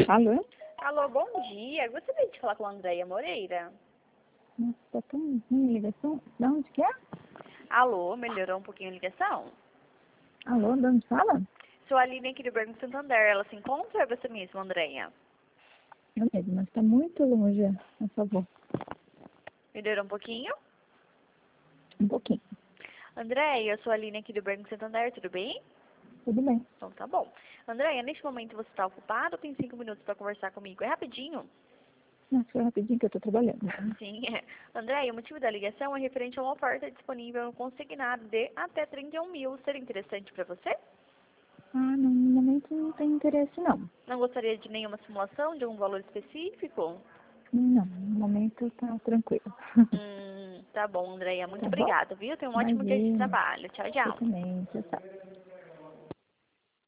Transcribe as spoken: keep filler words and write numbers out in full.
Alô? Alô, bom dia. Gostaria de falar com a Andréia Moreira. Nossa, tá tão ruim a ligação. De onde que é? Alô, melhorou um pouquinho a ligação? Alô, de onde fala? Sou a Aline aqui do Banco Santander. Ela se encontra ou é você mesmo, Andréia? Eu mesmo, mas tá muito longe, por favor. Melhorou um pouquinho? Um pouquinho. Andréia, eu sou a Aline aqui do Banco Santander, tudo bem? Tudo bem. Então tá bom. Andréia, neste momento você está ocupado ou tem cinco minutos para conversar comigo? É rapidinho? Nossa, foi rapidinho que eu tô trabalhando. Sim. Andréia, o motivo da ligação é referente a uma oferta disponível no consignado de até trinta e um mil. Seria interessante para você? Ah, não, no momento não tem interesse, não. Não gostaria de nenhuma simulação de um valor específico? Não, no momento tá tranquilo. Hum, tá bom, Andréia. Muito Tá bom? obrigada, viu? Tenha um ótimo dia de Imagina. trabalho. Tchau, Você tchau. também. Tchau, tchau.